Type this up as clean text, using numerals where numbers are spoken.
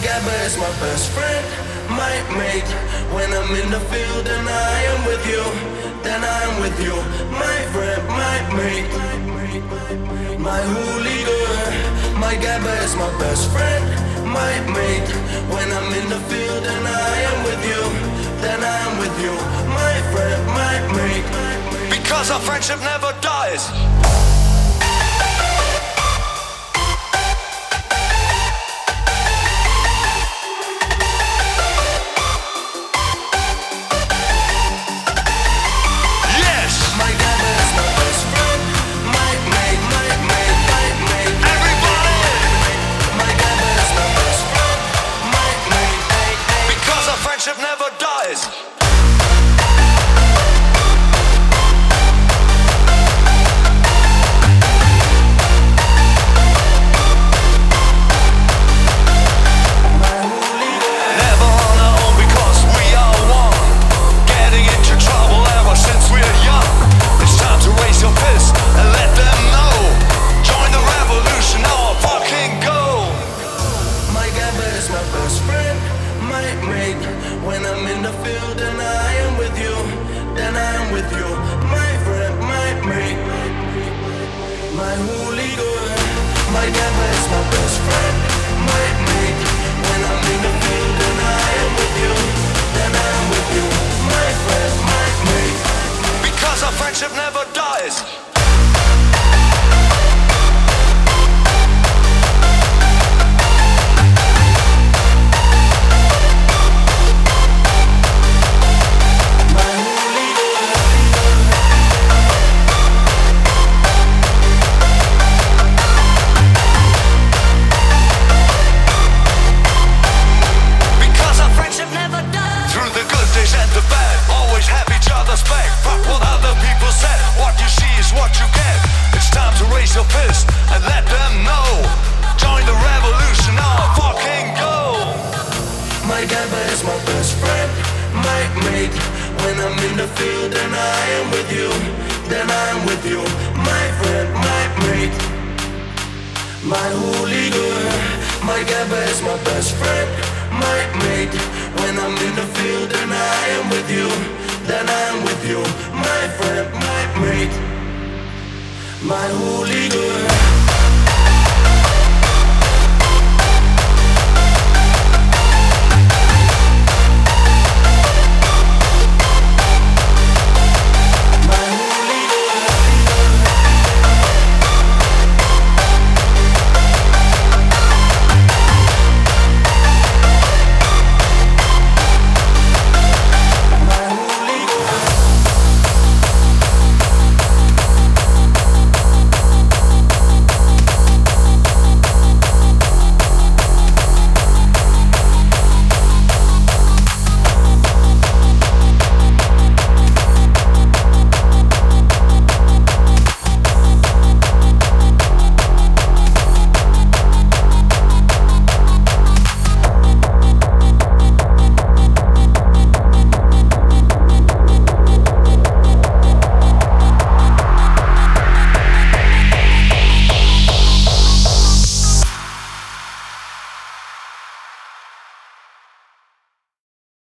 Gabba is my best friend, my mate. When I'm in the field and I am with you, then I am with you, my friend, my mate, my hooligan. My Gabba is my best friend, my mate. When I'm in the field and I am with you, then I am with you, my friend, my mate. Because our friendship never dies. Friendship never dies. Never on our own because we are one. Getting into trouble ever since we're young. It's time to raise your fist and let them know. Join the revolution or fucking go. My Gabba is my best friend, my mate. When I'm in the field and I am with you, then I am with you, my friend, my mate, my hooligan. My Gabba is my best friend, my mate. When I'm in the field and I am with you, then I am with you, my friend, my mate. Because our friendship never dies. Your fist and let them know. Join the revolution or fucking go. My Gabba is my best friend, my mate. When I'm in the field and I am with you, then I am with you, my friend, my mate, my hooligan. My Gabba is my best friend, my mate. When I'm in the field and I am with you, then I am with you, my friend, my mate, my hooligan.